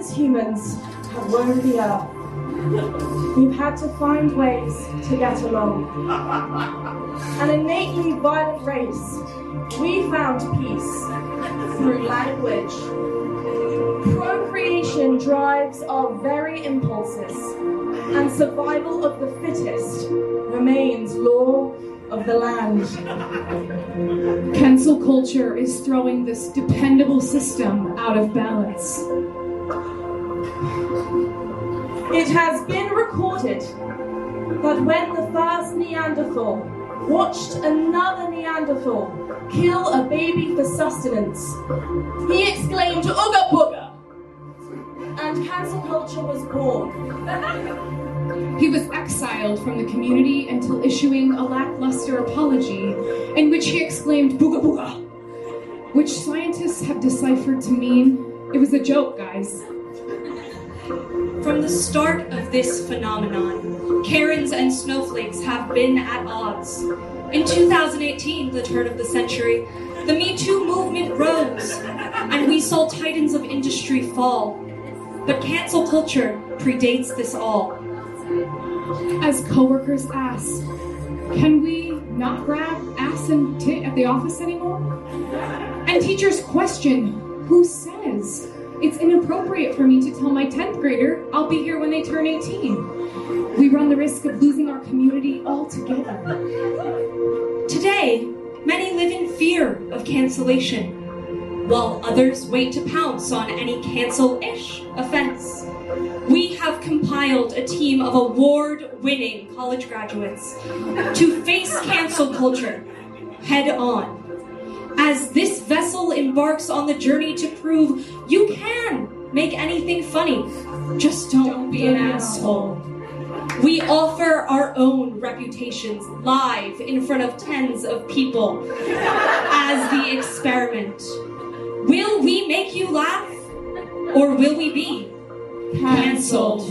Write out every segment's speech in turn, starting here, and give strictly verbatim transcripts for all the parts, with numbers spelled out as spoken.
as humans have roamed the earth, we've had to find ways to get along. An innately violent race, we found peace through language. Procreation drives our very impulses, and survival of the fittest remains law of the land. Cancel culture is throwing this dependable system out of balance. It has been recorded that when the first Neanderthal watched another Neanderthal kill a baby for sustenance, he exclaimed, "Ooga booga!" and cancel culture was born. He was exiled from the community until issuing a lackluster apology in which he exclaimed "booga booga," which scientists have deciphered to mean, "It was a joke, guys." From the start of this phenomenon, Karens and snowflakes have been at odds. In two thousand eighteen, the turn of the century, the Me Too movement rose, and we saw titans of industry fall. But cancel culture predates this all. As coworkers ask, can we not grab ass and tit at the office anymore? And teachers question, who says it's inappropriate for me to tell my tenth grader I'll be here when they turn eighteen? We run the risk of losing our community altogether. Today, many live in fear of cancellation, while others wait to pounce on any cancel-ish offense. We have compiled a team of award-winning college graduates to face cancel culture head-on. As this vessel embarks on the journey to prove you can make anything funny, just don't, don't be an asshole. We offer our own reputations live in front of tens of people as the experiment. Will we make you laugh, or will we be cancelled?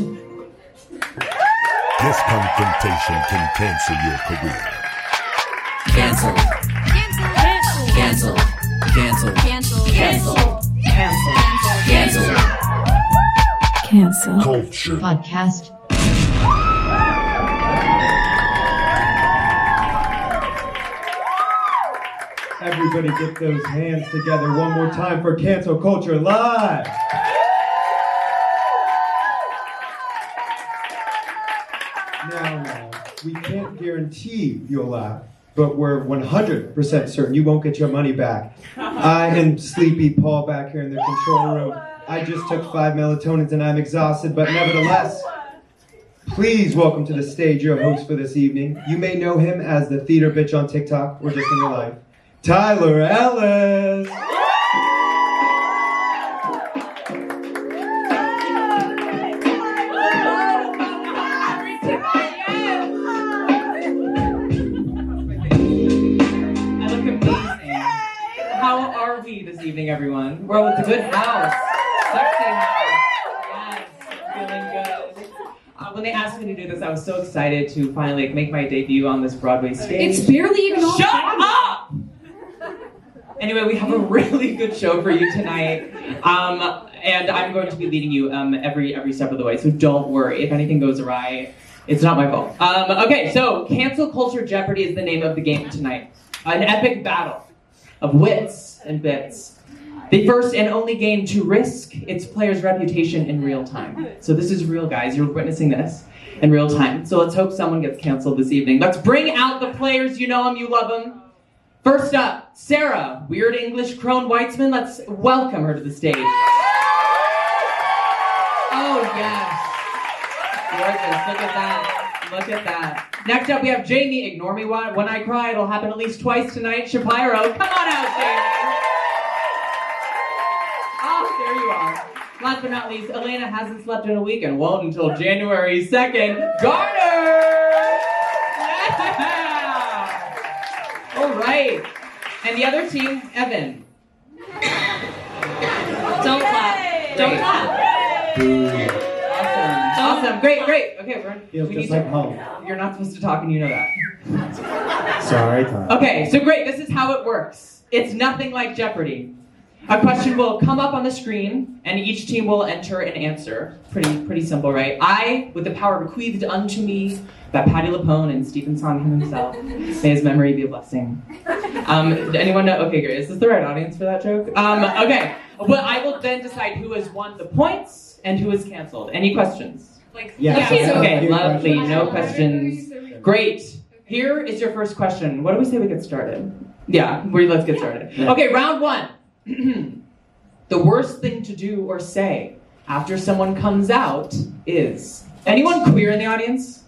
This confrontation can cancel your career. Cancel. Cancel. Cancel. Cancel. Cancel. Cancel. Cancel. Cancel. Cancel. Culture. Podcast. Everybody get those hands together one more time for Cancel Culture Live. Now, now, we can't guarantee you'll laugh, but we're one hundred percent certain you won't get your money back. I am sleepy Paul back here in the control room. I just took five melatonins and I'm exhausted, but nevertheless, please welcome to the stage your host for this evening. You may know him as the theater bitch on TikTok or just in your life, Tyler Ellis. This evening, everyone. Well, it's a good house. Sexy house. Yes, feeling good. Uh, when they asked me to do this, I was so excited to finally like, make my debut on this Broadway stage. It's barely even on. Shut up! Anyway, we have a really good show for you tonight, um, and I'm going to be leading you um, every every step of the way. So don't worry. If anything goes awry, it's not my fault. Um, okay, so Cancel Culture Jeopardy is the name of the game tonight. An epic battle of wits and bits. The first and only game to risk its player's reputation in real time. So this is real, guys. You're witnessing this in real time. So let's hope someone gets canceled this evening. Let's bring out the players. You know them, you love them. First up, Sarah, Weird English Crone Weitzman. Let's welcome her to the stage. Oh, yes. Gorgeous. Look at that. Look at that. Next up, we have Jamie. Ignore me when I cry. It'll happen at least twice tonight. Shapiro. Come on out, Jamie. Oh, there you are. Last but not least, Elena hasn't slept in a week and won't until January second. Garner! Yeah! All right. And the other team, Evan. Don't clap. Don't clap. Awesome. Awesome. Great, great. Okay, we're Feels we just need like to, home. You're not supposed to talk and you know that. Sorry, Tyler. Okay, so great. This is how it works. It's nothing like Jeopardy. A question will come up on the screen, and each team will enter an answer. Pretty, pretty simple, right? I, with the power bequeathed unto me by Patti LuPone and Stephen Sondheim himself, may his memory be a blessing. Um, anyone know? Okay, great. Is this the right audience for that joke? Um, okay. Well, I will then decide who has won the points and who is canceled. Any questions? Like, Yeah. okay, so Okay, lovely. No questions. Great. Here is your first question. What do we say we get started? Yeah, we let's get started. Okay, round one. The worst thing to do or say after someone comes out is anyone queer in the audience?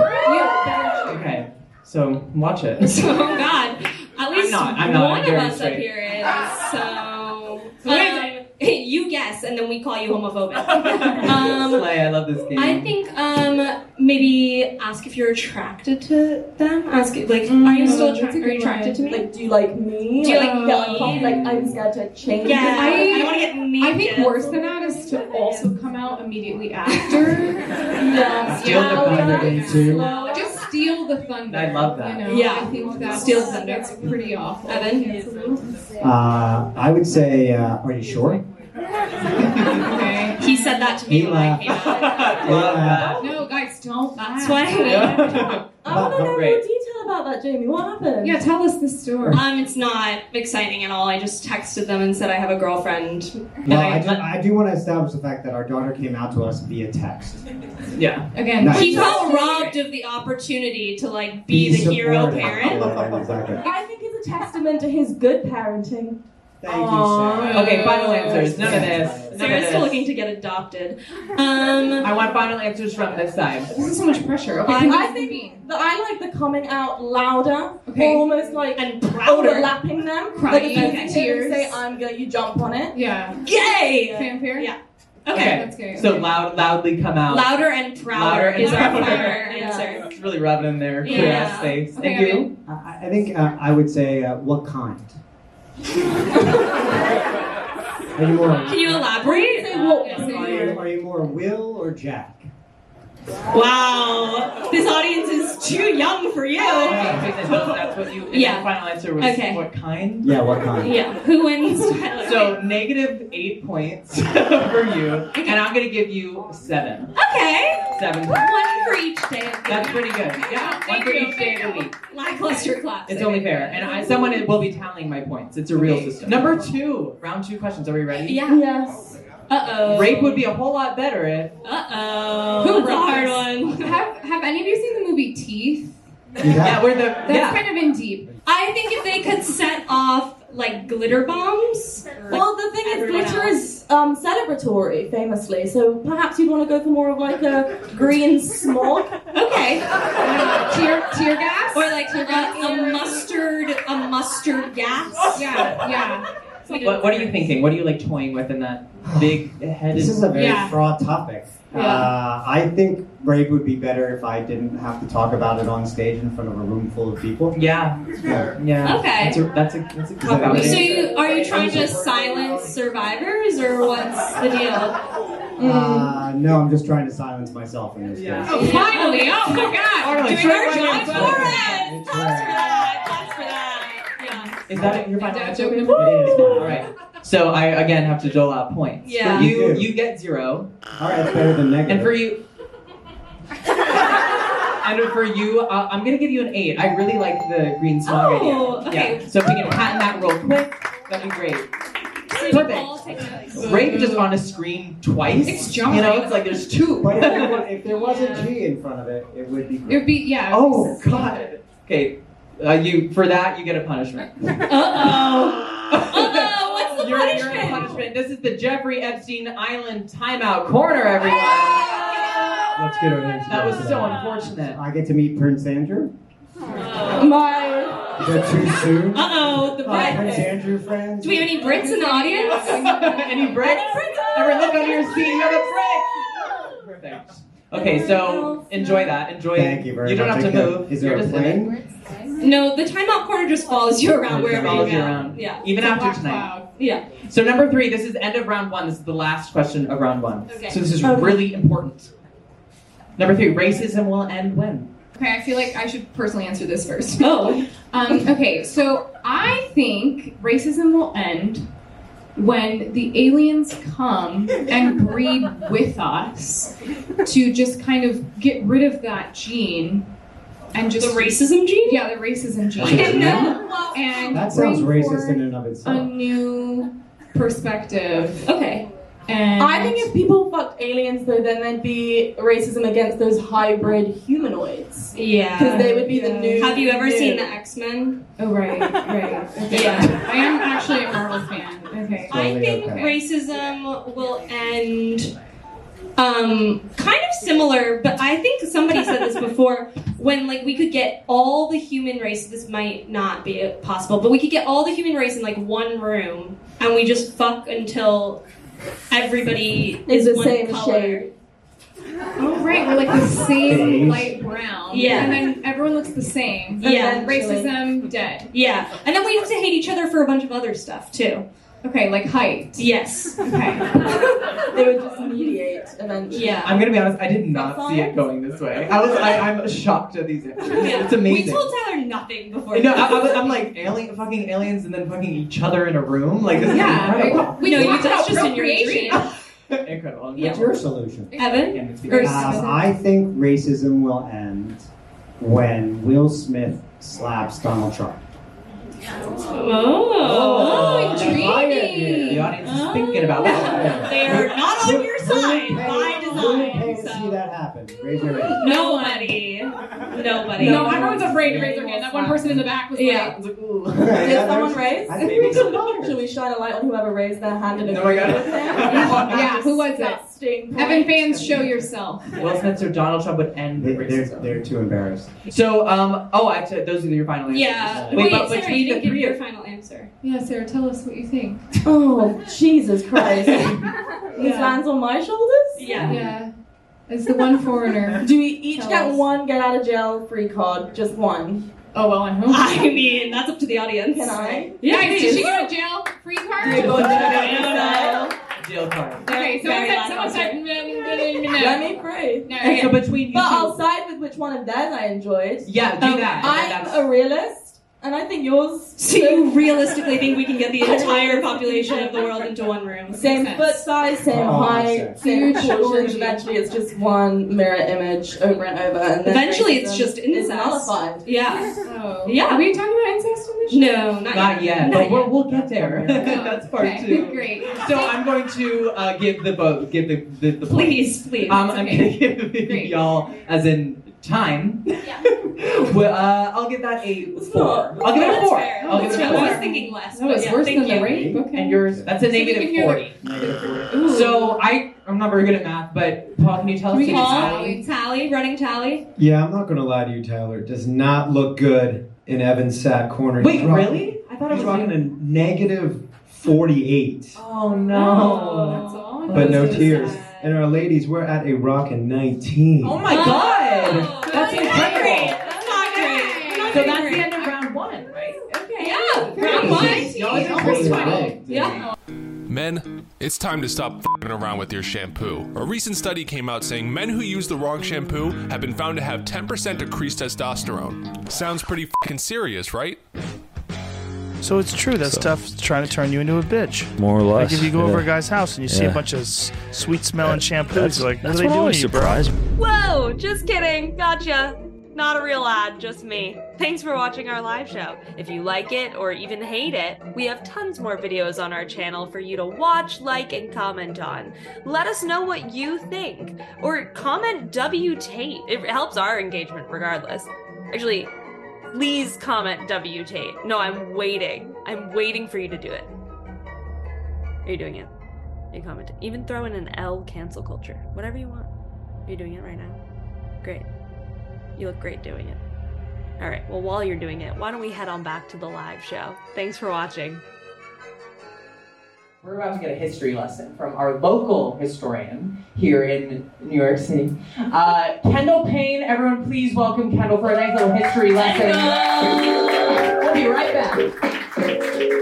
Okay, so watch it. Oh God! At least not, I'm not, one I'm of very us up straight. here is. So um, you guess, and then we call you homophobic. Um, Slay, I love this game. I think um, maybe ask if you're attracted to them. Ask like, are you still that's a attracted? Are good you attracted to me? Like, do you like me? Do you like yeah, like, me? coffee, like I'm scared to change. Yeah, it. I, I- don't want to get naked. I think worse than that is to also come out immediately after. Yeah. Steal the thunder, day two. Just steal the thunder. I love that. You know? Yeah. I think that's, Steal the thunder. that's pretty awful. Evan? Uh, I would say, uh, are you sure? Okay. He said that to me He when I laughed. came out. Love that. No, guys, don't laugh. That's why. Yeah. I want to know more Great. detail about that, Jamie. What happened? Yeah, tell us the story. Um, it's not exciting at all. I just texted them and said I have a girlfriend. Well, I- I do, I do want to establish the fact that our daughter came out to us via text. Yeah. Again, Nice. He that's felt so robbed of the opportunity to like be, the hero supportive. parent. Yeah, exactly. I think it's a testament to his good parenting. Thank you, Aww. Sarah. Okay, final answers. None of this. None of Sarah's still this. looking to get adopted. Um, I want final answers from this side. This is so much pressure. Okay, I- who I does the think bean? that I like the coming out louder, Okay. almost like and prouder. overlapping them. Crying, like if okay. you hear them Tears. say "I'm gonna," you jump on it. Yeah. Gay! Fanfare? Yeah. Okay, Okay. That's good. so Okay. loud, loudly come out. Louder and prouder Louder and is our prouder. final Yeah. answer. It's really rubbing in their Yeah. queer ass face. Okay, And you? Evan. I, I think uh, I would say, uh, what kind? Are you more, Can you elaborate? Say what? Yes, are you, are you more Will or Jack? Wow, this audience is too young for you. Okay, so that's what you. And Yeah. your final answer was Okay. what kind? Yeah, what kind? Yeah, who wins? Tyler? So negative eight points for you, and I'm gonna give you seven. okay, Seven. one for each day. Of the That's week. pretty good. Yeah, one for each day of the week. Lackluster class. It's only fair, and I, someone will be tallying my points. It's a real Okay. system. Number two, round two questions. Are we ready? Yeah. Yes. Uh oh. Rape would be a whole lot better if. Uh oh. Who That's a hard one. Have Have any of you seen the movie Teeth? Yeah, we're the. That's Yeah. kind of in deep. I think if they could set off like glitter bombs. Well, the thing is, everyone glitter else. is um, celebratory, famously. So perhaps you'd want to go for more of like a green smog. Okay. Tear Tear gas? Or like a, a mustard, a mustard gas. Yeah, yeah. What, what are you thinking? What are you like toying with in that big headed? This is a very Yeah. fraught topic. Yeah. Uh, I think rape would be better if I didn't have to talk about it on stage in front of a room full of people. Yeah, Yeah. yeah. Okay. That's a that's a that's a cop out. So you, are you trying to silence survivors, or what's the deal? Uh, no, I'm just trying to silence myself in this Yeah. case. Oh, finally! Oh my God! Finally, Doing straight our right job into for it. us. Claps for that. Claps for that. Yeah. Is that your final Dad answer? joking. It is. All right. So I again have to dole out points. Yeah. For you, You do. you get zero, All right, it's better than negative. and for you. And for you, uh, I'm gonna give you an eight. I really like the green smog Oh, idea. okay. Yeah. So if we can patent that real quick, that'd be great. So you Perfect. all take notes. Rape just on a screen twice. It's jarring. You know, it's like there's two. But if there, was, if there was a G in front of it, it would be It great. would be yeah. Oh God. Okay. Uh, you for that you get a punishment. Uh oh. Uh-oh, what's the you're, punishment? You're in punishment. This is the Jeffrey Epstein Island timeout corner, everyone. Let's get our names That was together. so unfortunate. I get to meet Prince Andrew. My Is that too soon? Uh oh, the Hi, Prince Brit. Andrew friends. Do we have any Brits in the audience? Any Brits? Ever look under your seat? You have a Brit. Perfect. Okay, so enjoy that. Enjoy. Thank you very You don't much. have to Okay. move. Is there You're a just in it. plane? No, the timeout corner just follows you around It wherever follows you you go. around. Yeah. Even It's a after black tonight. cloud. Yeah. So number three, this is end of round one. This is the last question of round one. Okay. So this is Okay. really important. Number three, racism will end when? Okay, I feel like I should personally answer this first. Oh. Um, okay, so I think racism will end when the aliens come and breed with us to just kind of get rid of that gene and just The racism gene? yeah, the racism gene, and That sounds bring racist forth in and of a itself. new perspective. Okay. And I think if people fucked aliens, though, then there'd be racism against those hybrid humanoids. Yeah. Because they would be the Yeah. new. Have you ever new. seen the X-Men? oh right, right, okay. Yeah. I am actually a Marvel fan. Okay. I Totally think okay. racism will end um, kind of similar, but I think somebody said this before, when like we could get all the human race, this might not be possible, but we could get all the human race in like one room and we just fuck until everybody It's is the one same color. shade. Oh right, we're like the same Beige. light brown. Yeah. And then everyone looks the same. Yeah. And then racism dead. Yeah, and then we have to hate each other for a bunch of other stuff too. Okay, like height. Yes. Okay. They would just mediate eventually. Yeah. I'm gonna be honest, I did not see it going this way. I was, I, I'm shocked at these answers. It's amazing. We told Tyler nothing before. No, I, I was, I'm like alien, fucking aliens, and then fucking each other in a room. Like this is Yeah. incredible. We No, you- talked that's about just in your procreation. dream. Incredible. What's your solution? Evan? And it's Or because- Um, I think racism will end when Will Smith slaps Donald Trump. Oh. Oh, Uh, intriguing. the audience is thinking about that. They are not on your side by Who would pay design. to see So. that happen? Raise your hand. Nobody. Nobody. No, everyone's afraid to raise their hand. That one person in the back was Yeah. like, I was like, ooh. Okay, Did yeah, someone there's- raise? I think we should Should we shine a light on whoever raised their hand in a Oh my God. yeah, who was it? Disgusting point. Evan fans, show yourself. Will Smith or Donald Trump would end They, they're, racism. they're too embarrassed. So, um, oh, I said those are your final answers. Yeah. Wait, Wait, but Sarah, between you the didn't give three your of final answer. Yeah, Sarah, tell us what you think. Oh, Jesus Christ. This Yeah. lands on my shoulders? Yeah. Yeah. As the one foreigner. Do we each Tell get us. one get out of jail free card? Just one. Oh, well, I hope. I mean, that's up to the audience. Can I? Yeah, Guys, please. did she go to jail? Free card? Do you go to No. jail? Jail card. Okay, someone Very said, loud someone said, no, no, no, no. Let me pray. No, Okay, so okay. between you But two, I'll side with which one of theirs I enjoyed. yeah, do Okay. that. I'm That's- a realist, and I think yours. So you realistically think we can get the entire population of the world into one room? Same Makes foot sense. size, same Oh, height, makes same Huge proportions. orgy. Eventually, it's just one mirror image over and over. And then Eventually, it's racism just is incest. nullified. Yeah. Oh. Yeah. Are we talking about incest in this show? No, not, Not yet, Not but yet. we'll, we'll get there. Oh, That's part okay. two. Great. So I'm going to uh, give the vote, give the the, the point. Please, please. Um, I'm Okay. going to give Great. y'all, as in time. well, uh, I'll give that a four. I'll give it a That's four. fair. I'll give That's it a fair. I was four. thinking less. That but was yeah, worse thank than the you. rape? Okay. And yours, that's a So we negative can hear forty. Negative four. So I, I'm not very good at math, but Paul, can you tell Can us we your get tally? Tally, tally, running tally. Yeah, I'm not going to lie to you, Tyler. It does not look good in Evan's sad corner. Wait, He's rocking- really? I thought it He's was rocking a negative forty-eight. Oh Oh, no! that's all. But no so tears. sad. And our ladies, we're at a rockin' nineteen. Oh my god! That's not incredible. great. That's not great. Not So great. that's the end of round one, right? Okay. Yeah. Round one. Y'all are Pretty twenty. rigged. Yeah. Men, it's time to stop f***ing around with your shampoo. A recent study came out saying men who use the wrong shampoo have been found to have ten percent decreased testosterone. Sounds pretty f***ing serious, right? So it's true that stuff's trying to turn you into a bitch. More or less. Like if you go over a yeah. guy's house and you see Yeah. a bunch of s- sweet-smelling shampoos, That's, you're like, what that's are they what doing always to you, bro? surprised me. Whoa, just kidding. Gotcha. Not a real ad, just me. Thanks for watching our live show. If you like it or even hate it, we have tons more videos on our channel for you to watch, like, and comment on. Let us know what you think. Or comment W Tate. It helps our engagement regardless. Actually, please comment W Tate. No, I'm waiting. I'm waiting for you to do it. Are you doing it? Are you commenting? Even throw in an L cancel culture. Whatever you want. Are you doing it right now? Great. You look great doing it. All right, well, while you're doing it, why don't we head on back to the live show? Thanks for watching. We're about to get a history lesson from our local historian here in New York City. Uh, Kendall Payne, everyone please welcome Kendall for a nice little history lesson. We'll be right back.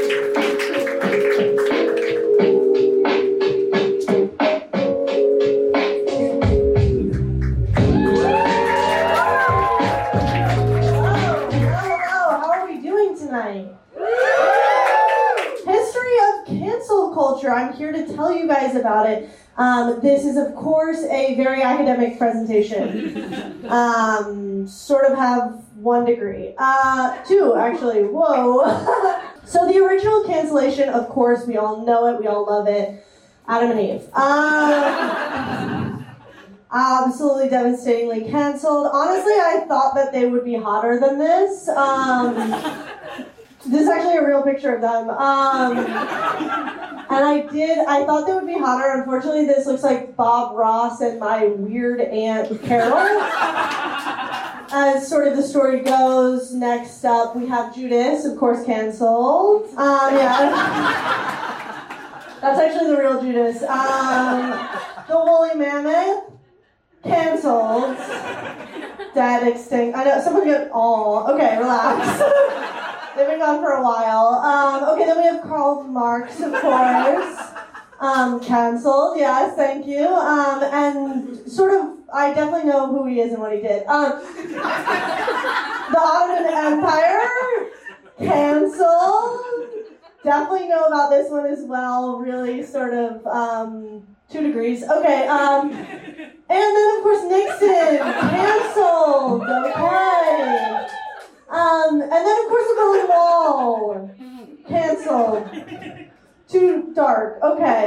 How are we doing tonight? History of cancel culture. I'm here to tell you guys about it. Um, this is, of course, a very academic presentation. Um, sort of have one degree. Uh, two, actually. Whoa. So the original cancellation, of course, we all know it. We all love it. Adam and Eve. Um, absolutely devastatingly canceled. Honestly, I thought that they would be hotter than this. Um, this is actually a real picture of them. Um, and I did, I thought they would be hotter. Unfortunately, this looks like Bob Ross and my weird aunt Carol. As sort of the story goes, next up we have Judas, of course, canceled. Um, yeah. That's actually the real Judas. Um, the woolly mammoth, canceled. Dead, extinct. I know, someone get all. Okay, relax. They've been gone for a while. Um, okay, then we have Karl Marx, of course. Um, canceled, yes, thank you. Um, and sort of, I definitely know who he is and what he did. Um, the Ottoman Empire, canceled. Definitely know about this one as well. Really sort of um, two degrees. Okay. Um, and then of course Nixon, canceled. Okay. Um, and then of course the Berlin Wall, canceled. Too dark. Okay.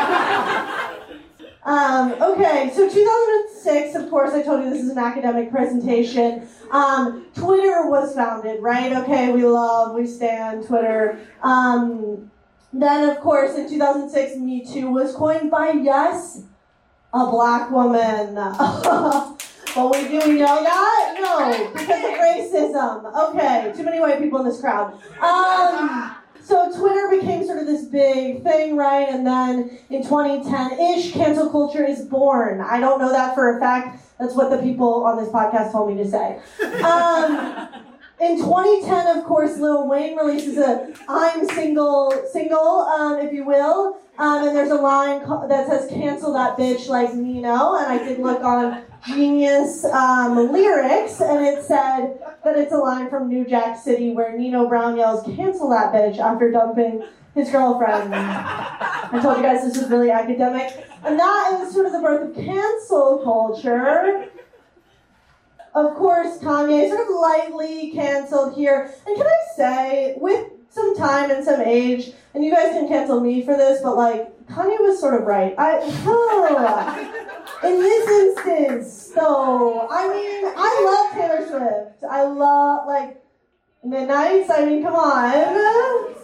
Um, okay, so two thousand six, of course, I told you this is an academic presentation. Um, Twitter was founded, right? Okay, we love, we stand Twitter. Um, then, of course, in two thousand six, Me Too was coined by, yes, a black woman. But we, do we know that? No, because of racism. Okay, too many white people in this crowd. Um... So Twitter became sort of this big thing, right? And then in twenty ten-ish, cancel culture is born. I don't know that for a fact. That's what the people on this podcast told me to say. Um, in twenty ten, of course, Lil Wayne releases a I'm single single, um, if you will. Um, and there's a line that says, cancel that bitch like Nino. And I did look on Genius um, lyrics, and it said that it's a line from New Jack City where Nino Brown yells, cancel that bitch, after dumping his girlfriend. I told you guys this was really academic. And that is sort of the birth of cancel culture. Of course, Kanye sort of lightly canceled here. And can I say, with some time and some age, and you guys can cancel me for this, but like, Kanye was sort of right. I, oh, in this instance, though, I mean, I love Taylor Swift. I love, like, Midnights, I mean, come on.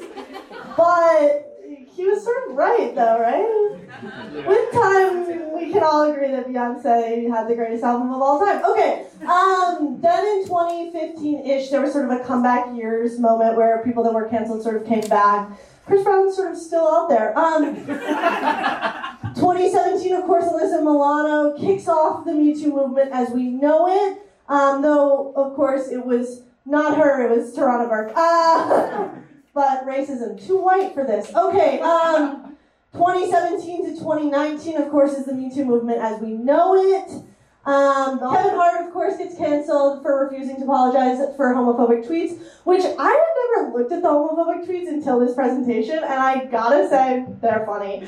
But he was sort of right, though, right? With time, we can all agree that Beyonce had the greatest album of all time. Okay, um, then in twenty fifteen-ish, there was sort of a comeback years moment where people that were canceled sort of came back. Chris Brown's sort of still out there. Um, twenty seventeen, of course, Alyssa Milano kicks off the Me Too movement as we know it. Um, though, of course, it was not her, it was Tarana Burke. Uh, but racism, too white for this. Okay, um, twenty seventeen to twenty nineteen, of course, is the Me Too movement as we know it. Um, Kevin Hart, of course, gets canceled for refusing to apologize for homophobic tweets, which I had never looked at the homophobic tweets until this presentation, and I gotta say, they're funny.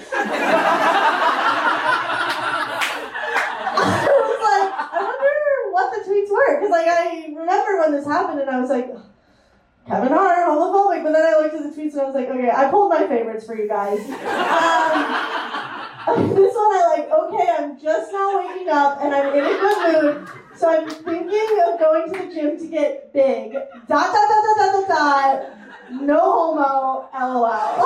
I was like, I wonder what the tweets were, because like I remember when this happened, and I was like, Kevin Hart, homophobic, but then I looked at the tweets and I was like, okay, I pulled my favorites for you guys. Um, this one I like, okay, I'm just now waking up and I'm in a good mood, so I'm thinking of going to the gym to get big. Dot, dot, dot, dot, dot, dot, dot. No homo, lol.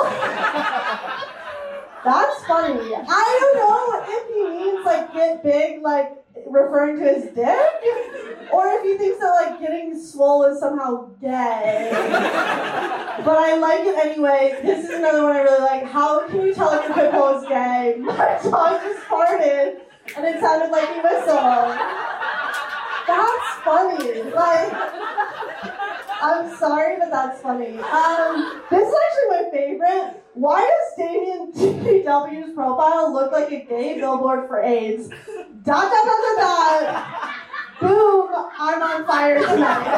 That's funny. I don't know if he means like get big, like referring to his dick, or if he thinks that like getting swole is somehow gay. But I like it anyway. This is another one I really like. How can you tell if your pitbull is gay? My dog just farted, and it sounded like he whistled. That's funny. Like, I'm sorry, but that's funny. Um, this is actually my favorite. Why does Damien T W's profile look like a gay billboard for AIDS? Dot, dot, dot, dot, dot. Boom, I'm on fire tonight.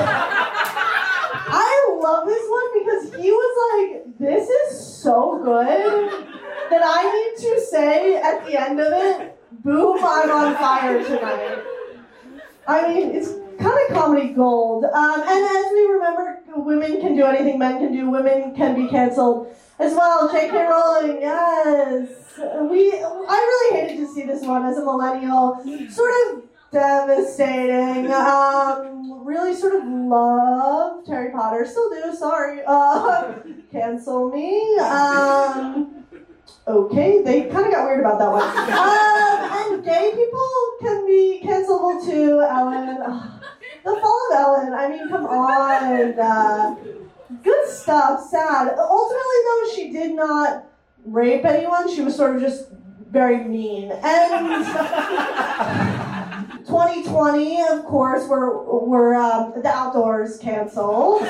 I love this one because he was like, this is so good. that I need to say at the end of it, boom, I'm on fire tonight. I mean, it's kind of comedy gold. Um, and as we remember, women can do anything men can do. Women can be canceled as well. J K Rowling, yes. We, I really hated to see this one as a millennial. Sort of devastating. Um, really sort of loved Harry Potter. Still do, sorry. Uh, cancel me. Um, okay, they kind of got weird about that one. Um, and gay people can be cancelable too, Ellen. Ugh, the Fall of Ellen, I mean, come on. Uh, good stuff, sad. Ultimately, though, she did not rape anyone. She was sort of just very mean. And twenty twenty, of course, we're, we're um, the outdoors canceled.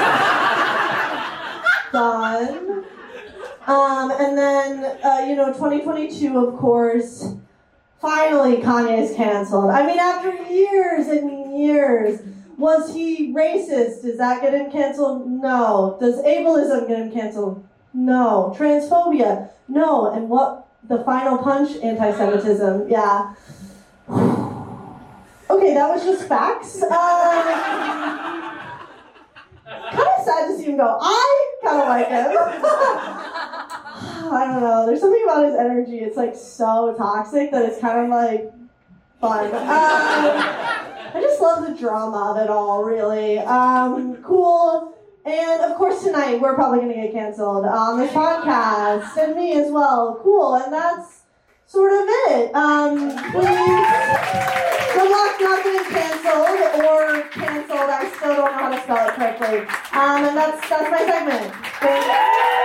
Done. Um, and then, uh, you know, twenty twenty-two, of course, finally Kanye's canceled. I mean, after years and years, was he racist? Does that get him canceled? No. Does ableism get him canceled? No. Transphobia? No. And what, the final punch? Anti-Semitism. Yeah. Okay, that was just facts. Um, kind of sad to see him go. I kind of like him. I don't know. There's something about his energy. It's like so toxic that it's kind of like fun. Um, I just love the drama of it all, really. Um, cool. And of course tonight we're probably going to get canceled on this podcast. And me as well. Cool. And that's sort of it. Um, please, good luck not getting canceled or canceled. I still don't know how to spell it correctly. Um, and that's that's my segment. Thank you.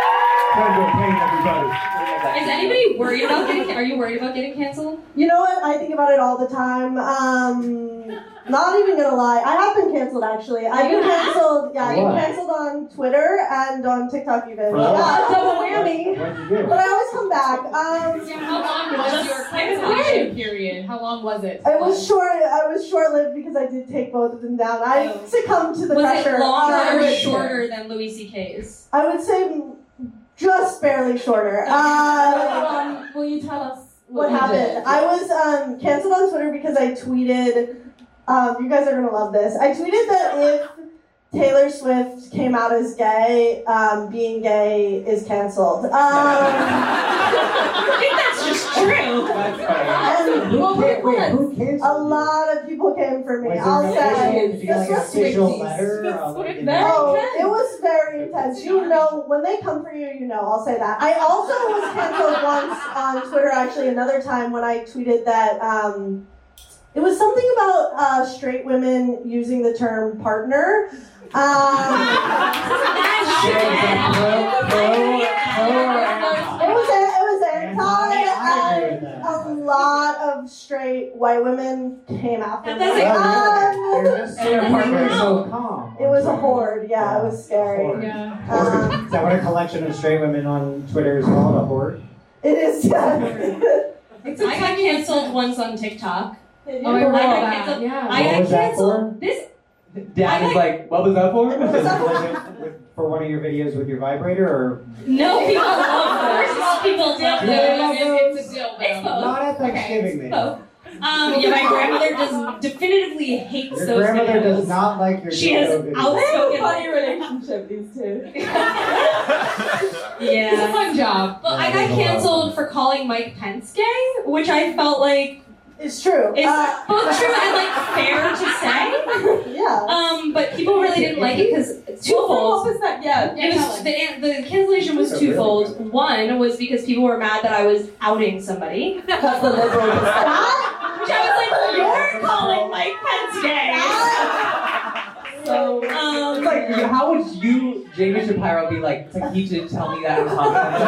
Is anybody worried about getting? Are you worried about getting canceled? You know what? I think about it all the time. Um, not even gonna lie, I have been canceled actually. I've been canceled. Yeah, I've been canceled on Twitter and on TikTok even. For Yeah, what? double whammy. What'd you do? But I always come back. Um, How long was your cancellation period? How long was it? It was short. I was short-lived because I did take both of them down. I succumbed to the Was pressure. it longer Um, or shorter than Louis C K's? I would say just barely shorter. Uh, Um, will you tell us what you happened? did? I was um, canceled on Twitter because I tweeted. Um, you guys are gonna love this. I tweeted that if Taylor Swift came out as gay, um, being gay is canceled. Um, I think that's just true. And Who ca- wait, who canceled? a lot of people came for me. Was there I'll an say. official- did you get like an This was official Swifties. letter? uh, like, in- Oh, it was very intense. You know, when they come for you, you know, I'll say that. I also was canceled once on Twitter, actually, another time when I tweeted that um, it was something about uh, straight women using the term partner. Um, it was a, it was anti, and a lot of straight white women came after me. Um, it was a horde, yeah, it was scary. Yeah. Um, Is that what a collection of straight women on Twitter is called? A horde? It is, yeah. I got canceled once on TikTok. Oh, I I read got that. canceled. Yeah. I What got was that canceled. for? This Dad is like, what was that for? Was it with, for one of your videos with your vibrator, or no people love this. People love Yeah, this. they love It's a deal. It's both. not at Thanksgiving? maybe. Both. Um, yeah, my grandmother does definitively hates Your those grandmother videos. does not like your She has dildo videos. outspoken. Funny relationship, these two. It's a Yeah. fun job. But I got canceled for calling Mike Pence gay, which I felt like It's true. is Uh, both true and like fair to say. yeah. Um, but people really didn't like it because twofold. What was that? Yeah. It was the, the cancellation was twofold. One was because people were mad that I was outing somebody. Because the liberals Which I was like, you're calling Mike Pence gay. So, Um, it's like, you- how would you, Jamie Shapiro, be like, it's like, he didn't tell me that in confidence.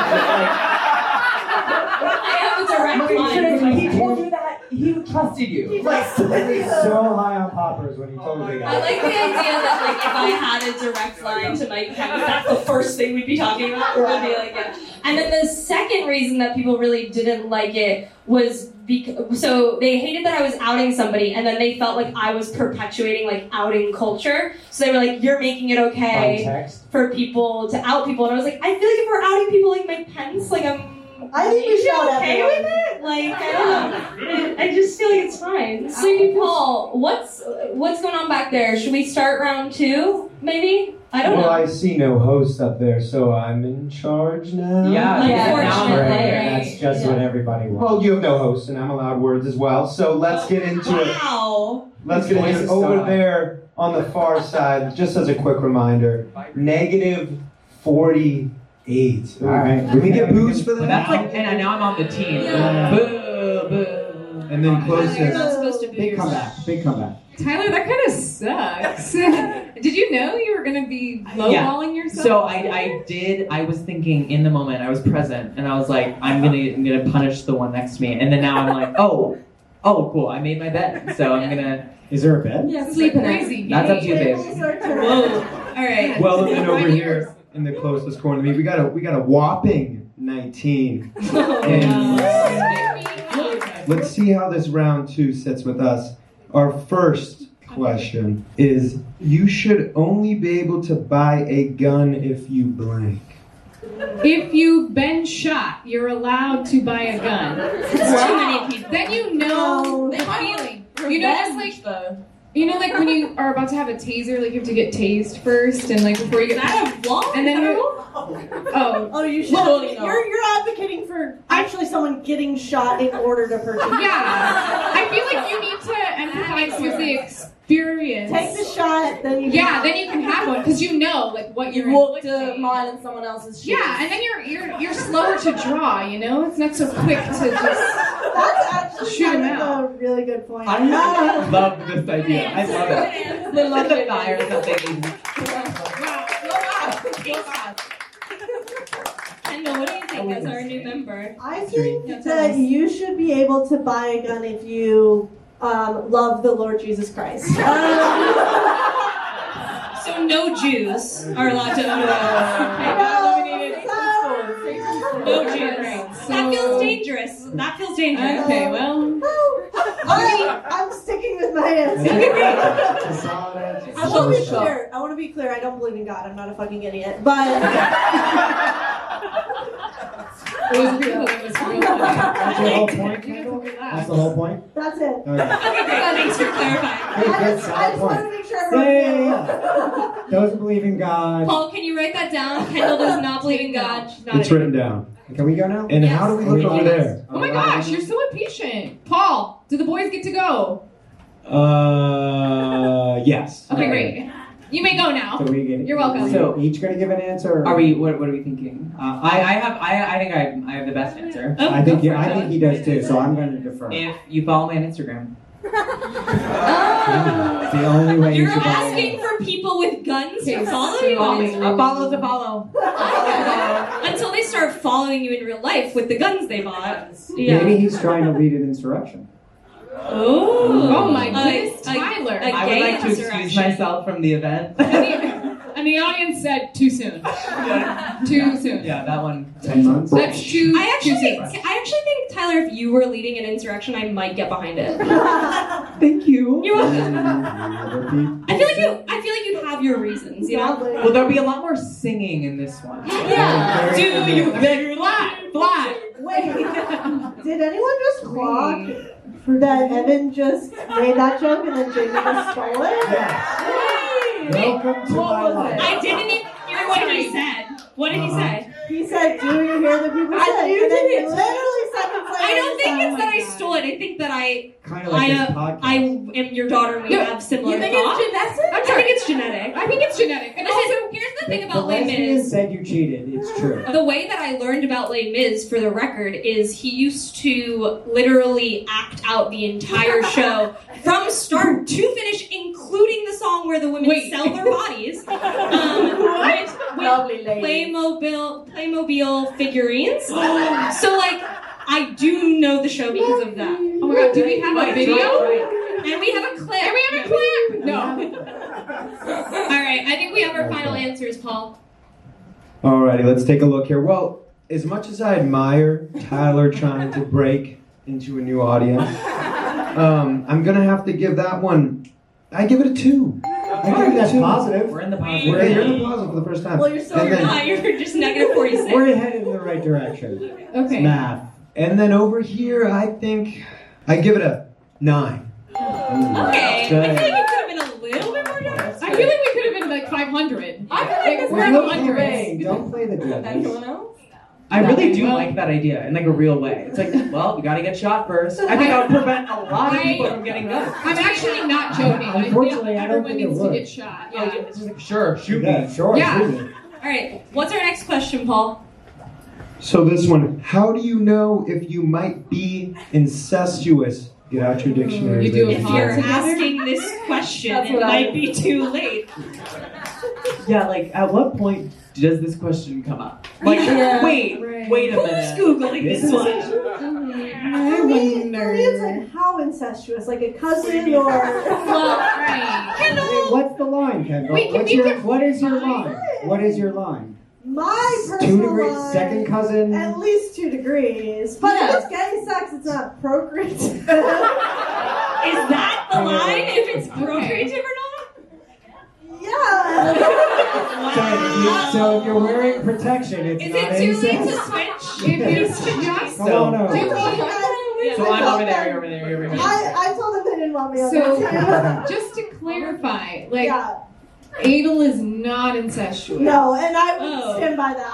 I have a direct Like, line. to my he told you that, he trusted you. He was so high on poppers when he told you that. I like the idea that like if I had a direct line to Mike Pence, that's the first thing we'd be talking about. Would be like, yeah. And then the second reason that people really didn't like it was because so they hated that I was outing somebody, and then they felt like I was perpetuating like outing culture. So they were like, "You're making it okay Context. for people to out people," and I was like, "I feel like if we're outing people like Mike Pence, like I'm I think we You should feel okay everyone. with it? Like, I don't know. I just feel like it's fine. Sleepy Paul, what's what's going on back there? Should we start round two, maybe? I don't well, know. I see no host up there, so I'm in charge now. Yeah, yeah, Right, Right. That's just Yeah. what everybody wants. Well, you have no host, and I'm allowed words as well. So let's get into it. Wow. Let's get into Voice it. is Over style. there on the far side, just as a quick reminder, negative forty-eight. All right. Can we get booze for that? That's like, and now I'm on the team. Yeah. Boo, boo. And then You're closest. not supposed to boo Big yourself. comeback. Big comeback. Tyler, that kind of sucks. Did you know you were gonna be lowballing yourself? So I, I did. I was thinking in the moment. I was present, and I was like, I'm gonna, I'm gonna punish the one next to me. And then now I'm like, oh, oh, cool. I made my bed, so I'm gonna. Is there a bed? Yeah, sleep sleep crazy. That's up to you, babe. Whoa. All right. Well, and then over here in the closest corner to me, we got a we got a whopping nineteen. And let's see how this round two sits with us. Our first question is: you should only be able to buy a gun if you blank. If you've been shot, you're allowed to buy a gun. It's too many people. Then you know the feeling. You know, just like you know, like when you are about to have a taser, like you have to get tased first, and like before you get Is that a law? and then Is that a you law? oh Oh, you should. Totally not. You're you're advocating for actually someone getting shot in order to purchase. yeah. I feel like you need to empathize with the experience. Take the shot, then you. Yeah, then you can have one because you know like what You you're walked to inflicting. mine and someone else's shoes. Yeah, and then you're you're you're slower to draw. You know, it's not so quick to just. That's actually Shoot kind him of a really good point. I love this idea. I love it. They love the it. fire or something. Kendall, what do you think as our new member? I think Yeah, tell that us. you should be able to buy a gun if you um, love the Lord Jesus Christ. Um, So no Jews are allowed to own a gun. No Jews. That feels dangerous. That feels dangerous. Okay, well. I, I'm sticking with my answer. I want to be clear. I want to be clear. I don't believe in God. I'm not a fucking idiot. But It was real. It was real. That's your whole point, Kendall? That's the whole point? that's it. Okay. Okay, great. Thanks for clarifying. Good, I good, just, I solid just want to point. make sure Yeah, everyone yeah, yeah, yeah. Doesn't believe in God. Paul, can you write that down? Kendall does not believe in God. Not It's a- written down. Can we go now? And Yes. how do we look over there? Oh my gosh, you're so impatient. Paul, do the boys get to go? Uh, yes. Okay, great. You may go now. So we get, You're welcome. Are we So- each going to give an answer? Or? Are we? What, what are we thinking? Uh, I, I have. I, I think I, I have the best answer. Oh, I think go you, for I it. think he does too. So I'm going to defer. If you follow me on Instagram. It's the only way you You're should buy asking for people with guns to Okay, follow so- you Follow on me. Instagram A follow to follow. until they start following you in real life with the guns they bought. Yeah. Maybe he's trying to lead an insurrection. Oh. Oh my A- goodness, a- Tyler. a I would gay like to excuse insurrection. myself from the event. And the audience said too soon. Too soon. Yeah, that one. Ten months? That's too, I actually, too I soon. actually think Tyler, if you were leading an insurrection, I might get behind it. Thank you. You're welcome. Mm, I feel like you. I feel like you'd have your reasons, you know. Well, there'll be a lot more singing in this one. Yeah. Do you better fly, fly? Wait, did anyone just clock that Evan just made that joke and then Jamie just stole it? Welcome to my life. I didn't even hear what he said. What did he say? He said, "Do you hear the people I say?" knew And then it. literally seconds later, I don't he think said, it's that I stole it. I think that I, Kind of like I, this uh, podcast. I am your daughter and we No, have similar You think thoughts. it's genetic? I think it's genetic. I think it's genetic. And Listen, also, here's the thing The about Les lesbian Mis. said you cheated. It's true. The way that I learned about Les Mis, for the record, is he used to literally act out the entire show from start to finish, including the song where the women Wait. sell their bodies. Um, with, with Lovely lady. Playmobil, Playmobil figurines. So, like, I do know the show because of that. oh my god, do we have a video? And we have a clip. And we have a clip! No. All right, I think we have our final answers, Paul. Alrighty, let's take a look here. Well, as much as I admire Tyler trying to break into a new audience, um, I'm gonna have to give that one. I give it a two. I think that's positive. We're in the positive. We're you're in the positive for the first time. Well, you're still And then- No, you're just negative forty-six. We're headed in the right direction. Okay. It's math. And then over here, I think I give it a nine. Okay. I feel like you could have been a little bit more generous. I feel like we could have been like five hundred. I feel like this we're is in the really hundreds. Hey, don't play the judges. Anyone else? I really do like that idea in like a real way. It's like, well, we gotta get shot first. I think that would prevent a lot of people from getting guns. I'm actually not joking. I Unfortunately, feel I don't everyone think it needs to would. get shot. Oh, Yeah. it's just like, sure, shoot Yeah, me. sure. Yeah. shoot it. All right. What's our next question, Paul? So this one, how do you know if you might be incestuous? Get out your dictionary. You do baby. it If you're Together? asking this question, That's it what I- might be too late. Yeah, like at what point does this question come up? Like, Yeah. wait, Right. wait a Who's minute. Googling this This is- one? For me, for me, it's like how incestuous, like a cousin or. Well, right. Hey, what's the line, Kendall? Wait, can What's we your, define- what is your line? What is your line? My Two personal degrees, line, second cousin. At least two degrees. But Yeah. if it's gay sex, it's not procreative. Is that the line? If it's procreative or not? Yeah. So, if you- so if you're wearing protection, it's Is not it too late to incest. switch? If it's just Come on I over. told them- So I I'm told over there, them- you're over there, you're over there. I, I told them they didn't want me on So, that team. just to clarify, like, Yeah. anal is not incestuous. No, and I would Oh. stand by that.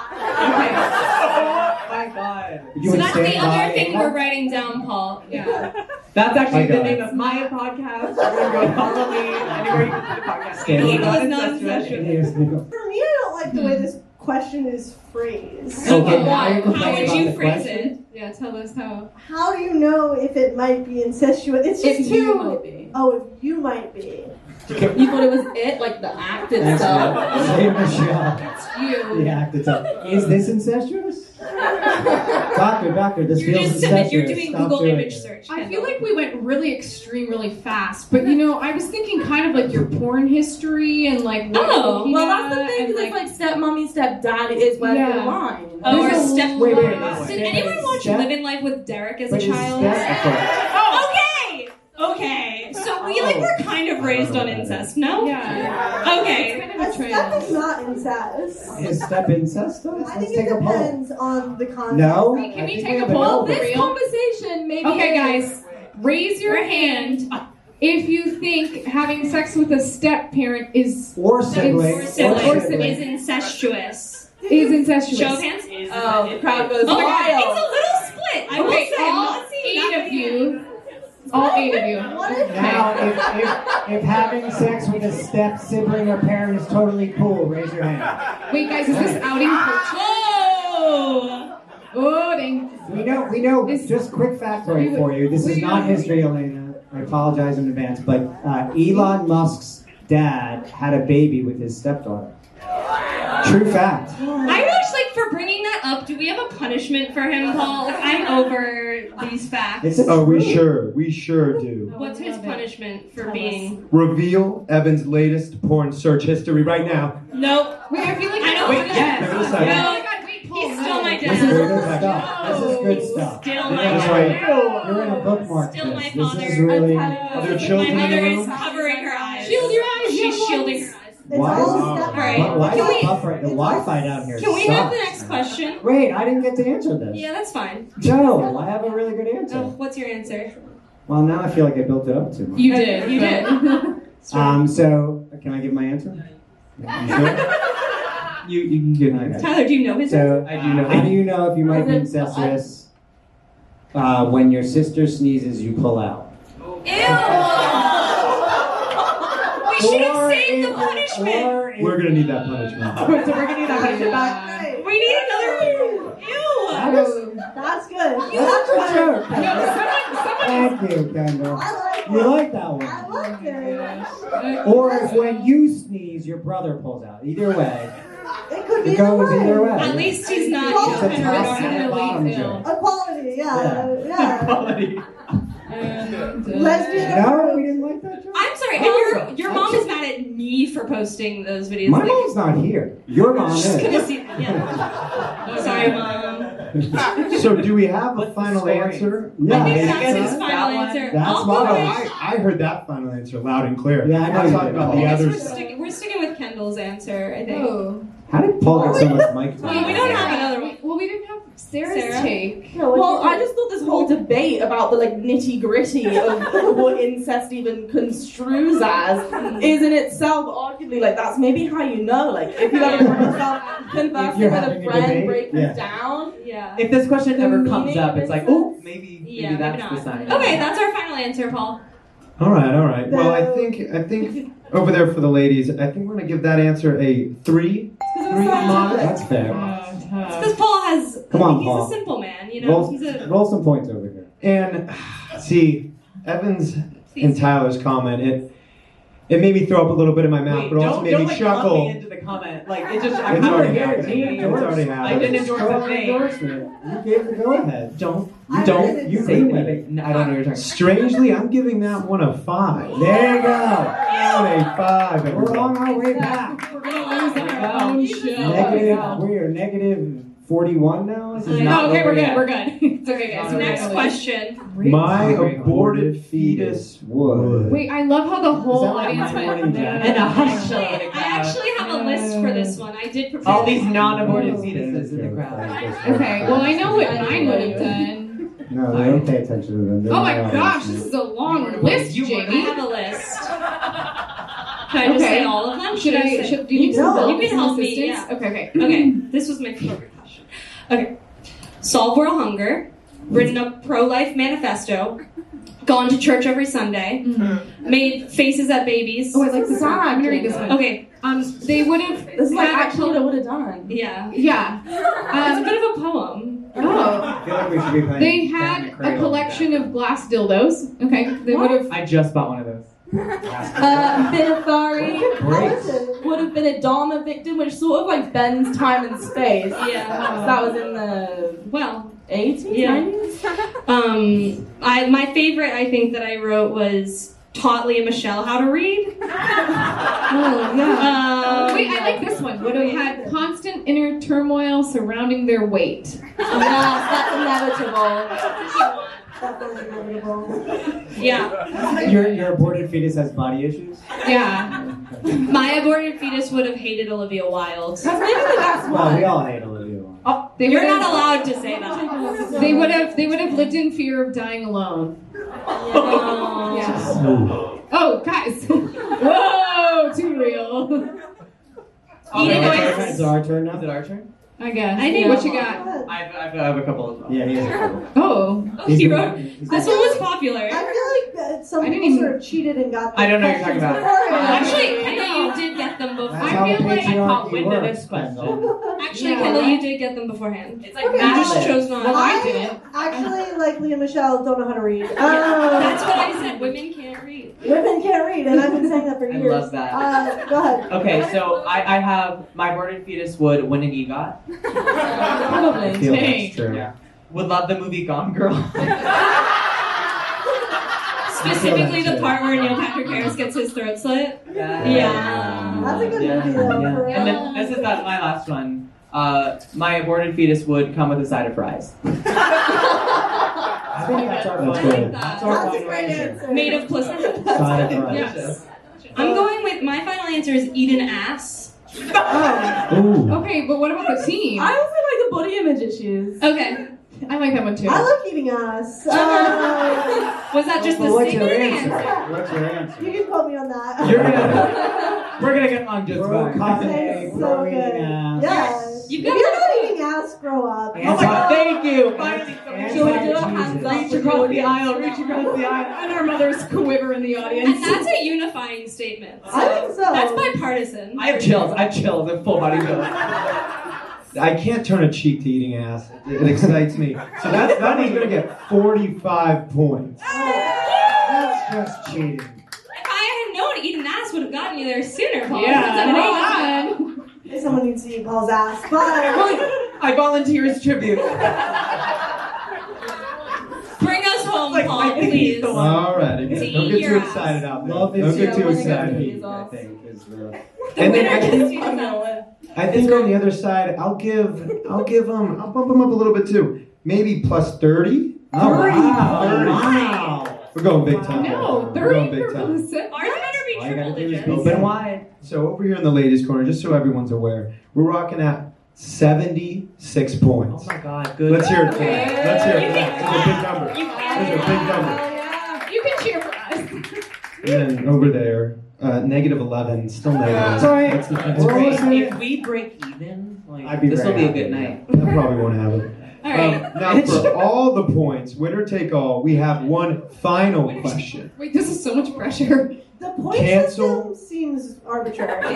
Oh my god. You So would that's the stand other by thing it. we're writing down, Paul. Yeah. That's actually My the God. name of my podcast. Everyone go follow me anywhere you can find the podcast. Stand Anal by. is Not incestuous. It is. For me, I don't like the way this question is phrased. Okay, Okay, now why? you're How complaining would about you the phrase question? it? Yeah, tell us how. How do you know if it might be incestuous? It's just If too. you might be. Oh, if you might be. You thought it was it, like the act Thanks, itself. man. Say Michelle. You. The act itself. Is this incestuous? Doctor, doctor, this You're feels just submit, incestuous. you're doing Stop Google doing image it. search. I feel like we went really extreme really fast, but you know, I was thinking kind of like your porn history and like what you're Oh, looking Well, that's the at thing, and, because it's like stepmommy, stepdad is where Yeah. the line. Oh, or There's a step. Wait, wait, lot. Did wait. anyone watch Step- Living Life with Derek as a But is child? step- okay. Okay. Okay. So we like were kind of raised on incest, no? Yeah. It's Okay. kind A of a step trail. is not incest. Is step incestuous? I Let's think take it a poll. depends on the context. No? of it. Can we I think take we a have a poll? no. This Real? conversation maybe. Okay, is- guys, raise your hand if you think having sex with a step parent is Or sibling. Or Or sibling sibling. is incestuous. is incestuous. Show of hands. Oh, the crowd goes Oh, wild. it's a little split. I will Okay, say. I'm all not seeing eight that of many you. All eight of you. What if Now, if, if, if having sex with a step sibling or parent is totally cool, raise your hand. Wait, guys, is this outing culture? Oh! Oh, dang. We know, we know, This- just quick factoid for you. This is we- not history, Elena. I apologize in advance, but uh, Elon Musk's dad had a baby with his stepdaughter. True fact. I wish, like, for bringing that up, do we have a punishment for him, Paul? Like, I'm over these facts. It's a Oh, we truth. sure, we sure do. What's his punishment for being? Reveal Evan's latest porn search history right now. Nope. Wait, I feel like I don't. Wait, yes. Wait a Oh second. No. my god, wait, Paul. He's still my This is dad. good stuff. This is good stuff. Still my That's dad. right. You're in a bookmark. Still my this. This father. is really. Are there My children in mother the is room? covering her eyes. Shield your eyes, She's young shielding ones. her eyes. it's Why all is- step Alright. Why, why Can is we- the buffer? The Wi-Fi down here Can we have sucks. the next question? Wait, I didn't get to answer this. Yeah, that's fine. Joe, I have a really good answer. Oh, what's your answer? Well, now I feel like I built it up too much. You did. You did. Um, so, can I give my answer? You sure? You you can give me. Okay. Tyler, do you know his answer? So, I do know. how do you know if you might be Is it- incestuous? Uh, when your sister sneezes, you pull out. Ew! We should have Or saved the if- punishment. or if- We're gonna need that punishment. So we're gonna need that punishment back. Right. We need another. Ew! That was, That's good. that's a joke. No, someone, someone. Thank you, Kendall. I like You it. like that I one. like it. Or if when you sneeze, your brother pulls out. Either way, It could be it goes either either way. way. At least he's not, It's you It's know, a kind of top retarded. and a bottom Ill. joke. Equality, yeah, yeah. Quality. And, uh, Lesbian. No, we didn't like that joke. I'm sorry, and your your mom is mad at me for posting those videos. My like, mom's not here. Your mom she's is. gonna see. Yeah. Sorry, mom. So do we have a final answer? Yeah, I think it's- that's his that final one. answer. That's I'll my go one. with- I, I heard that final answer loud and clear. Yeah, I know I'm you talking did. about I the guess we're, others. stick- we're sticking with Kendall's answer, I think. Oh. How did Paul get so much mic Well, time? we don't have another one. Well, we didn't have Sarah's Sarah? take. No, what'd Well, you I think? just thought this whole debate about the like nitty gritty of what incest even construes as is in itself arguably like that's maybe how you know. Like if you ever find yourself conversing you're with a having a friend, debate, breaking yeah. down. Yeah. If this question The ever comes meaning up, of it's like, incest? oh, maybe, maybe Yeah, that's maybe the sign. not. Okay, that's our final answer, Paul. All right, all right. Well, I think I think over there for the ladies, I think we're gonna give that answer a three. Three modest. That's fair. It's because Paul has. Come on, he's Paul. a simple man, you know. Roll, He's a. roll some points over here. And see, Evans and Tyler's comment, it it made me throw up a little bit in my mouth, Wait, but also don't, made don't me like lump chuckle. me into the comment. Like it just, I'm It's not already here. happening. It's It's already I happening. didn't endorse the Strong thing. endorsement. You gave the go ahead. Don't, I don't didn't you do say it. anything. No, I don't know what you're talking about. Strangely, I'm giving that one a five. There you go. One a five. We're on everybody. our way back. We're gonna lose our own show. Negative. We are negative forty-one now. This is I not Oh, okay, over we're good. yet. We're good. It's okay, guys. We're Next good. question. My aborted fetus would. Wait, I love how the whole that like audience my went. morning jam? And a hush. Actually, I actually have a list for this one. I did prepare. All these non-aborted Oh, fetuses in the crowd. Okay, well I know what mine would have done. No, they don't pay attention to them. They're Oh my not gosh, listening. this is a long list, You were- I Jamie. have a list. Can I just Okay. say all of them? Should I? say- Should do you need No. some help? You can some help me, assistance? yeah. Okay, okay. Okay, this was my favorite question. Okay. Solve world hunger, written a pro-life manifesto, gone to church every Sunday, made faces at babies. Oh, I like this one. I'm gonna read this one. Okay. Um, they would have. This is like actually what I would have done. Yeah. Yeah. It's a Um, bit of a poem. oh. I feel like we should be playing. They Cat had and a Cradle collection of glass dildos. Okay, they would have. I just bought one of those. Uh, Binifari Great. would have been a Dharma victim, which sort of like bends time and space. Yeah. That was in the Well, eighties, Yeah. nineties. um, I my favorite I think that I wrote was taught Leah Michelle how to read. Oh, yeah. Um, Wait, I like this one. Would have had constant inner turmoil surrounding their weight. Yes, that's inevitable. Definitely inevitable. Yeah. Your your aborted fetus has body issues. Yeah. My aborted fetus would have hated Olivia Wilde. That's maybe the best Well, we one. all hate Olivia Wilde. They You're would not have- allowed to say that. They would have. They would have lived in fear of dying alone. Oh. Yeah. Oh, guys. Whoa, too real. Eden It's Oasis. our turn now. Is it our turn? I guess. I think- What you got? I've, I've, I have a couple as well. Yeah, he has a couple. Oh. Oh, He's he the wrote. one- he's This the- one was popular. I feel like that some I didn't people even- sort of cheated and got the I don't know what you're talking questions about. beforehand. Actually, Kendall, you did get them before. That's I how feel the like I patriarchy caught wind of works, this question. Kendall. Actually, Yeah. Kendall, you did get them beforehand. It's like Okay, You I- just chose not. Well, I I didn't. actually, like Leah Michelle, don't know how to read. Um, That's what I said. Women can't read. Women can't read, and I've been saying that for I years. love that. Uh, go ahead. Okay, so I, I have my aborted fetus would win an EGOT. I Probably. feel Dang. that's true. Yeah. Would love the movie Gone Girl. Specifically, the too. part where Neil Patrick Harris gets his throat slit. Yeah. That's a good Yeah, movie, though. yeah. For real. And then this is that my last one. Uh, my aborted fetus would come with a side of fries. I think that's our That's final. good. That's our That's a final great answer. answer. Made of placenta. Side of fries. Yes. I'm going with my final answer is eat an ass. Ooh. Okay, but what about the team? I also like the body image issues. Okay. I like that one too. I like eating ass. Uh, Was that just the Well, what's statement your or the answer? answer? What's your answer? you can quote me on that. You're gonna, we're gonna get along just Bro, fine. coffee, Thanks, so bro, good. eating ass. Yes. You've If got you're it. not eating ass, grow up. And Oh my god, thank you! And- Finally, and Should we do a Jesus. hands up? reach across the aisle, reach across the aisle. And our mothers quiver in the And audience. that's a unifying statement. I think so. That's bipartisan. I have chills, I have chills, and full body chills. I can't turn a cheek to eating ass. It, it excites me. So that's that one's gonna get forty-five points. That's just cheating. If I had known eating ass would have gotten you there sooner, Paul. Yeah, That's an hold eight. on. Someone needs to eat Paul's ass. But I volunteer as tribute. Bring us home, Like, Paul, I think he's please. the one. All right, again, To don't eat get your too ass. excited out there. Love Don't is get too Yeah, excited. I think is the. And then I I'm think, gonna win. I think on the other side, I'll give, I'll give them, I'll bump them up a little bit too. Maybe plus thirty. Oh, wow. thirty. Wow. We're going big time. No, We're going thirty big for time. Pacific. Ours better be All you triple gotta do is digits. open wide. So over here in the ladies' corner, just so everyone's aware, we're rocking at seventy-six points. Oh my god, good. Let's hear it for Okay. that. Let's hear it You for that. can- Those are big numbers. You Those are big numbers. Yeah, you can cheer for us. And then over there, uh, negative eleven, still negative. It's all right. That's, that's We're great. almost there. If we break even, like, I'd be this will very be a good happy. night. That probably won't happen. All right. Um, now, for all the points, winner take all, we have one final question. Wait, this is so much pressure. The point Cancel. system seems arbitrary.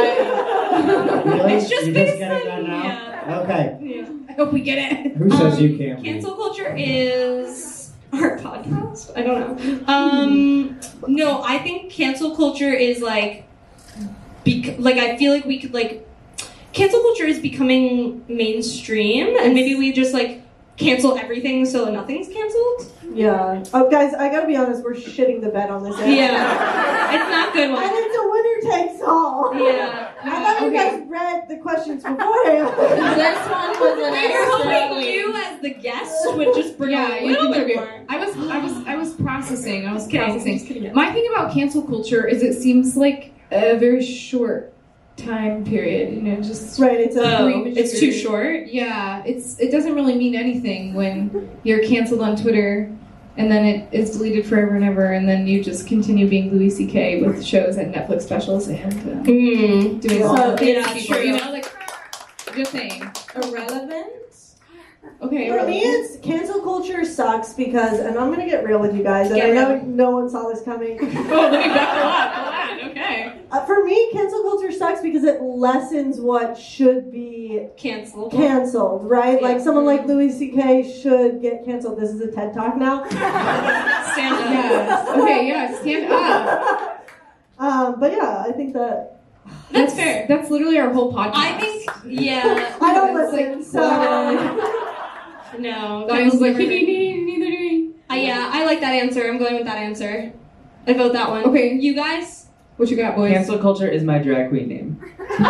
Really? It's just You're based just getting that on- now? yeah. Okay. Yeah. I hope we get it. Who says Um, you can't? Cancel culture is our podcast. I don't know. Um, no, I think cancel culture is like, bec- like I feel like we could like, cancel culture is becoming mainstream, and maybe we just like cancel everything so nothing's canceled. Yeah. Oh, guys, I gotta be honest. We're shitting the bed on this. answer. Yeah, it's not good And one. it's a winner takes all. Yeah. I thought you Okay. guys read the questions beforehand. This one was an We were hoping extra. you, as the guest, would just bring Yeah, a you little bit contribute. more. I was, I was, I was processing. I was Kidding, processing. just kidding. My thing about cancel culture is it seems like a very short time period. You know, just Right. It's a Oh, brief it's too period. short. yeah. It's it doesn't really mean anything when you're canceled on Twitter, and then it is deleted forever and ever, and then you just continue being Louis C K with shows and Netflix specials and uh, Mm. doing So, all the things yeah, people, true. you know, like just saying. Irrelevant. Okay, For me, it's cancel culture sucks because, and I'm gonna get real with you guys, and Get I know real. no one saw this coming. oh, let me buckle up. Hold on. Okay. Uh, for me, cancel culture sucks because it lessens what should be Canceled. canceled, right? Yeah. Like someone like Louis C K should get canceled. This is a TED Talk now. Stand up. Yes. Okay. Yeah. Stand up. Um, but yeah, I think that That's fair. That's literally our whole podcast. I think, yeah. I don't It's like, listen, so No. I was like, never- neither do we. Uh, yeah, I like that answer. I'm going with that answer. I vote that one. Okay. You guys? What you got, boys? Cancel culture is my drag queen name. Oh!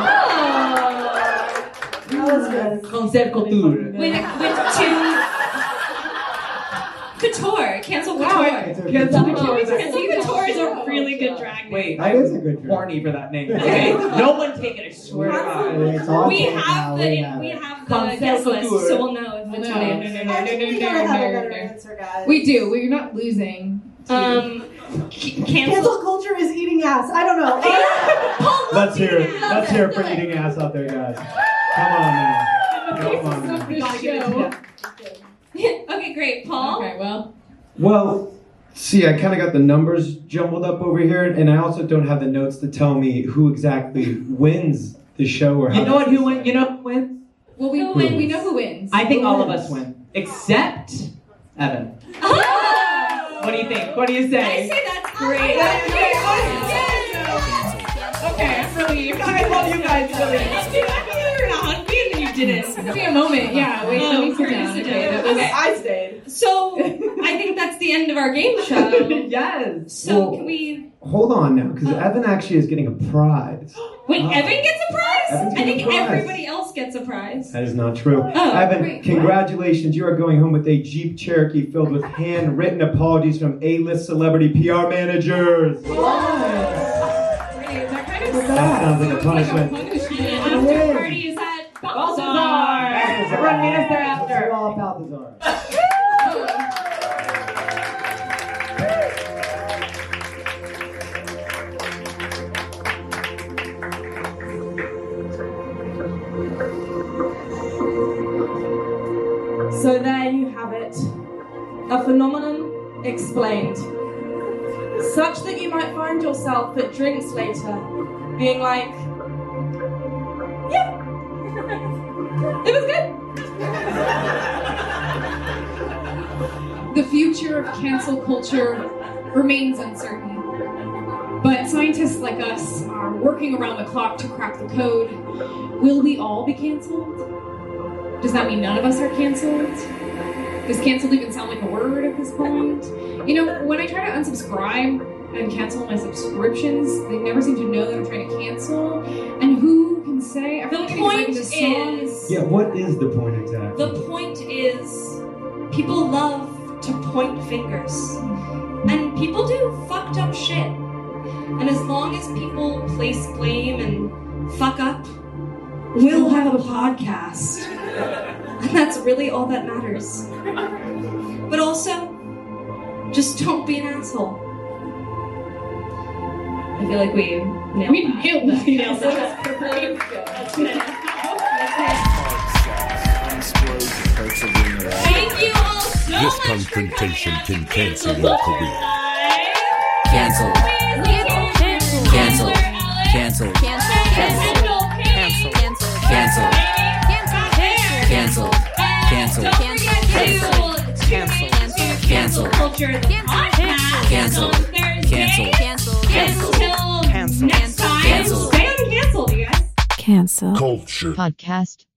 that was good. Concept culture. With, with two... Couture. Cancel Wow. Couture. It's a Cancel good- culture. Cancel Couture is a really good drag name. Wait, That I is was a good drag. horny for that name. Okay, no one take it. I swear to God. It's on We tape have now. the We have we it. have the Concept guest list, Couture. so we'll know if it's No, funny. no, no, no, I think we gotta have a better answer, guys. We do. We're not losing. to- Um, c- Cancel cancel. culture is eating ass. I don't know. Let's hear it. Let's hear it for eating ass out there, guys. Come on now. Come on now. This show. Okay, great. Paul? Okay, well. Well, see, I kind of got the numbers jumbled up over here, and I also don't have the notes to tell me who exactly wins the show or how. You know what? Who wins? You know who wins? Well, we, Who we, wins? we know who wins. I think Who all of wins? us win, except Evan. Oh! What do you think? What do you I say? say that's great. Okay, I'm relieved. I love you guys, really. I feel like you were not hungry and then you didn't. Give me a moment. Yeah, wait, let me Oh, sit Curtis, down. sit Okay, down. that was- Okay. I stayed. So, I think that's the end of our game show. Yes. So, Well- can we... Hold on now, because Evan actually is getting a prize. Wait, Oh. Evan gets a prize? Evan's I getting think a prize. everybody else gets a prize. That is not true. Oh, Evan, wait, congratulations. You are going home with a Jeep Cherokee filled with handwritten apologies from A-list celebrity P R managers. Great, that kind of That sounds like a like a punishment. punishment. And after party is at Balthazar. Balthazar. Everyone meet us there after. Let's do all Balthazar. So there you have it. A phenomenon explained. Such that you might find yourself at drinks later being like, yeah, it was good. The future of cancel culture remains uncertain. But scientists like us are working around the clock to crack the code. Will we all be canceled? Does that mean none of us are canceled? Does canceled even sound like a word at this point? You know, when I try to unsubscribe and cancel my subscriptions, they never seem to know that I'm trying to cancel. And who can and say? I feel like The I need to write point this song. is, Yeah, what is the point exactly? the point is, people love to point fingers. And people do fucked up shit. And as long as people place blame and fuck up, we'll have a podcast. And that's really all that matters. But also, just don't be an asshole. I feel like we nailed We that. nailed that. We nailed That that. was really good. Thank you all so This much confrontation can cancel your career. Cancel. Cancel. Cancel. Cancel. Cancel. Cancel. Cancel. Cancel. Cancel. Cancel. Cancel. Cancel culture. Podcast. Cancel. Cancel. Cancel. Cancel. Until next time. Cancel. Stay uncanceled, you guys. Cancel. Culture. Podcast.